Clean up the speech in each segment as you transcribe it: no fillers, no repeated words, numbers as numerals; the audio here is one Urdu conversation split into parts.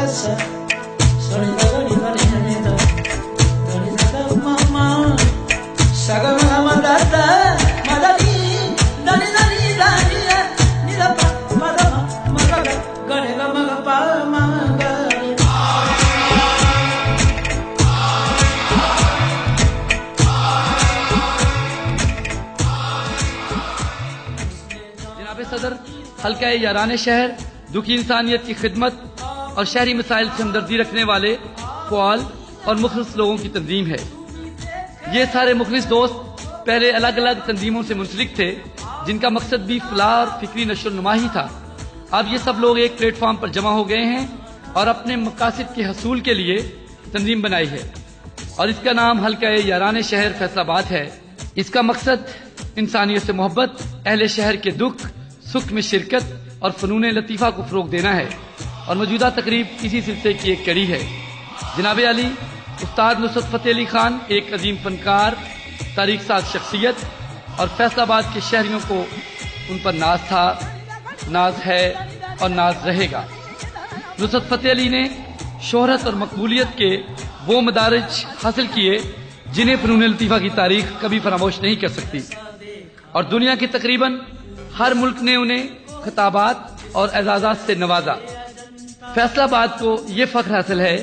صدر حلقہ یاران شہر دکھی انسانیت کی خدمت اور شہری مسائل سے ہمدردی رکھنے والے فعال اور مخلص لوگوں کی تنظیم ہے۔ یہ سارے مخلص دوست پہلے الگ الگ تنظیموں سے منسلک تھے جن کا مقصد بھی فلاح اور فکری نشر و نما ہی تھا۔ اب یہ سب لوگ ایک پلیٹ فارم پر جمع ہو گئے ہیں اور اپنے مقاصد کے حصول کے لیے تنظیم بنائی ہے اور اس کا نام حلقہ یاران شہر فیصل آباد ہے۔ اس کا مقصد انسانیت سے محبت، اہل شہر کے دکھ سکھ میں شرکت اور فنون لطیفہ کو فروغ دینا ہے اور موجودہ تقریب اسی سلسلے کی ایک کڑی ہے۔ جناب علی استاد نصرت فتح علی خان ایک عظیم فنکار، تاریخ ساز شخصیت اور فیصل آباد کے شہریوں کو ان پر ناز تھا، ناز ہے اور ناز رہے گا۔ نصرت فتح علی نے شہرت اور مقبولیت کے وہ مدارج حاصل کیے جنہیں فنون لطیفہ کی تاریخ کبھی فراموش نہیں کر سکتی اور دنیا کے تقریباً ہر ملک نے انہیں خطابات اور اعزازات سے نوازا۔ فیصل آباد کو یہ فخر حاصل ہے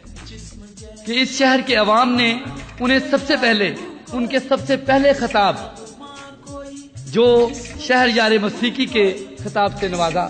کہ اس شہر کے عوام نے انہیں سب سے پہلے خطاب جو شہر یار موسیقی کے خطاب سے نوازا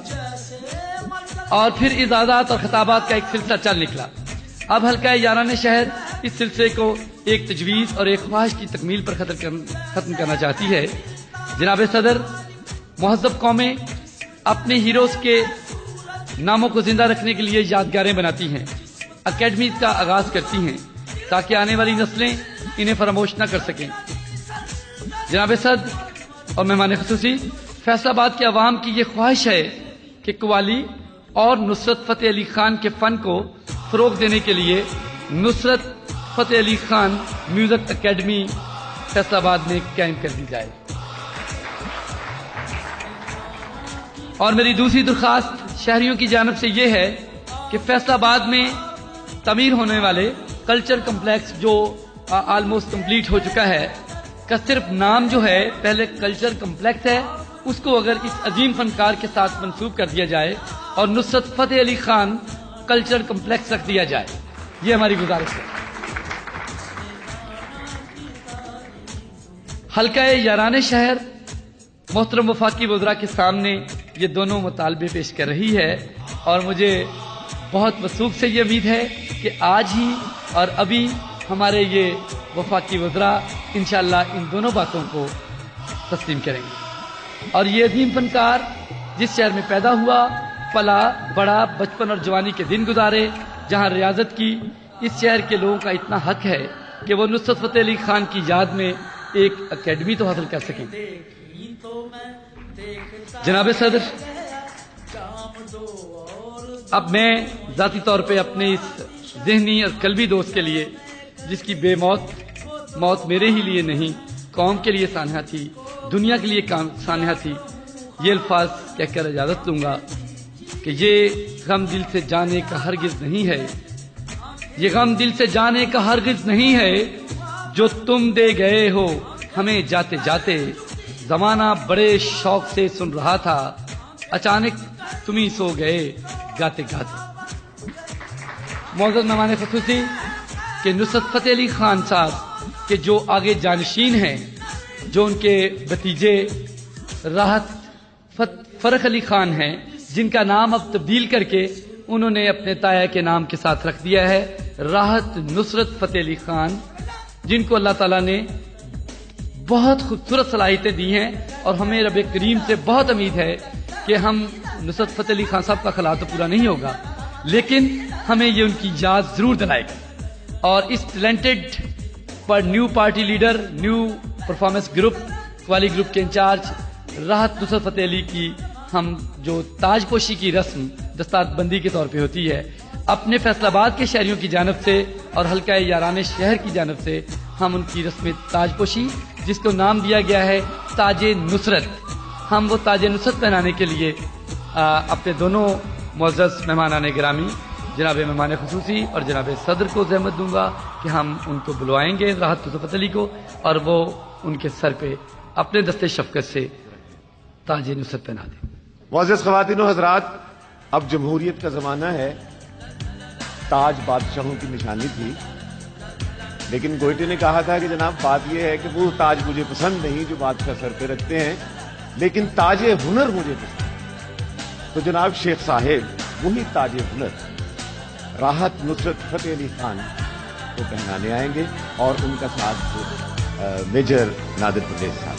اور پھر اعزازات اور خطابات کا ایک سلسلہ چل نکلا۔ اب حلقہ یاران شہر اس سلسلے کو ایک تجویز اور ایک خواہش کی تکمیل پر ختم کرنا چاہتی ہے۔ جناب صدر، مہذب قومیں اپنے ہیروز کے ناموں کو زندہ رکھنے کے لیے یادگاریں بناتی ہیں، اکیڈمیز کا آغاز کرتی ہیں تاکہ آنے والی نسلیں انہیں فراموش نہ کر سکیں۔ جناب صدر اور مہمان خصوصی، فیصل آباد کے عوام کی یہ خواہش ہے کہ قوالی اور نصرت فتح علی خان کے فن کو فروغ دینے کے لیے Nusrat Fateh Ali Khan music academy Faisalabad میں قائم کر دی جائے۔ اور میری دوسری درخواست شہریوں کی جانب سے یہ ہے کہ فیصل آباد میں تعمیر ہونے والے کلچر کمپلیکس جو آلموسٹ کمپلیٹ ہو چکا ہے کا صرف نام جو ہے پہلے کلچر کمپلیکس ہے، اس کو اگر اس عظیم فنکار کے ساتھ منسوب کر دیا جائے اور نصرت فتح علی خان کلچر کمپلیکس رکھ دیا جائے، یہ ہماری گزارش ہے۔ حلقہ یاران شہر محترم وفاقی وزراء کے سامنے یہ دونوں مطالبے پیش کر رہی ہے اور مجھے بہت وثوق سے یہ امید ہے کہ آج ہی اور ابھی ہمارے یہ وفاقی وزراء انشاءاللہ ان دونوں باتوں کو تسلیم کریں گے اور یہ عظیم فنکار جس شہر میں پیدا ہوا، پلا بڑا، بچپن اور جوانی کے دن گزارے، جہاں ریاضت کی، اس شہر کے لوگوں کا اتنا حق ہے کہ وہ نصرت فتح علی خان کی یاد میں ایک اکیڈمی تو حاصل کر سکیں۔ جناب صدر، اب میں ذاتی طور پہ اپنے اس ذہنی اور قلبی دوست کے لیے جس کی بے موت میرے ہی لیے نہیں، قوم کے لیے سانحہ تھی، دنیا کے لیے سانحہ تھی، یہ الفاظ کہہ کر اجازت لوں گا کہ یہ غم دل سے جانے کا ہرگز نہیں ہے، یہ غم دل سے جانے کا ہرگز نہیں ہے جو تم دے گئے ہو ہمیں جاتے جاتے، زمانہ بڑے شوق سے سن رہا تھا، اچانک تم ہی سو گئے گاتے گاتے۔ معزز مہمان خصوصی کہ نصرت فتح علی خان صاحب کے جو آگے جانشین ہیں، جو ان کے بھتیجے راحت فرخ علی خان ہیں، جن کا نام اب تبدیل کر کے انہوں نے اپنے تایا کے نام کے ساتھ رکھ دیا ہے راحت نصرت فتح علی خان، جن کو اللہ تعالیٰ نے بہت خوبصورت صلاحیتیں دی ہیں اور ہمیں رب کریم سے بہت امید ہے کہ ہم نصرت فتح علی خان صاحب کا خلا تو پورا نہیں ہوگا لیکن ہمیں یہ ان کی یاد ضرور دلائے گا اور اس ٹیلنٹڈ پر new party leader, new performance group, qawwali group کے انچارج راحت نصرت فتح علی کی ہم جو تاج پوشی کی رسم دستار بندی کے طور پہ ہوتی ہے، اپنے فیصل آباد کے شہریوں کی جانب سے اور حلقہ یاران شہر کی جانب سے ہم ان کی رسم تاج پوشی جس کو نام دیا گیا ہے تاج نصرت، ہم وہ تاج نصرت پہنانے کے لیے اپنے دونوں معزز مہمانان گرامی جناب مہمان خصوصی اور جناب صدر کو زحمت دوں گا کہ ہم ان کو بلوائیں گے راحت یوسف علی کو اور وہ ان کے سر پہ اپنے دستے شفقت سے تاج نصرت پہنا دیں۔ معزز خواتین و حضرات، اب جمہوریت کا زمانہ ہے۔ تاج بادشاہوں کی نشانی تھی، لیکن گوئٹے نے کہا تھا کہ جناب بات یہ ہے کہ وہ تاج مجھے پسند نہیں جو بادشاہ سر پہ رکھتے ہیں، لیکن تاج ہنر مجھے پسند۔ تو جناب شیخ صاحب وہی تاج ہنر راحت نصرت فتح علی خان کو پہنانے آئیں گے اور ان کا ساتھ میجر نادر پردیس صاحب۔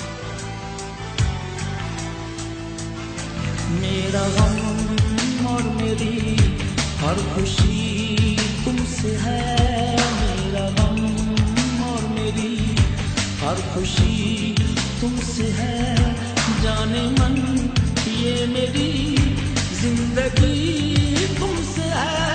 میرا غم اور میری ہر خوشی تم سے ہے، میرا غم اور میری ہر خوشی تم سے ہے، جانے من یہ میری زندگی تم سے ہے۔